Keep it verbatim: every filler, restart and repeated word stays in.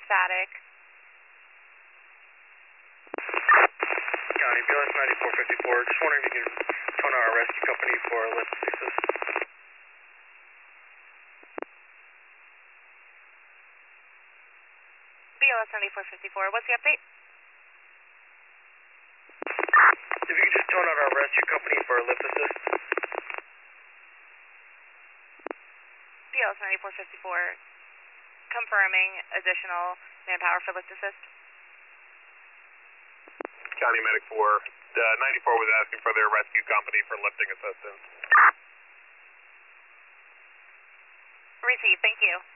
static. County, B L S ninety-four fifty-four. Just wondering if you can phone our rescue company for a lift assist. B L S ninety-four fifty-four, what's the update? If you could just tone out our rescue company for a lift assist. B L S ninety-four fifty-four, confirming additional manpower for lift assist. County Medic four, uh, ninety-four was asking for their rescue company for lifting assistance. Receive, thank you.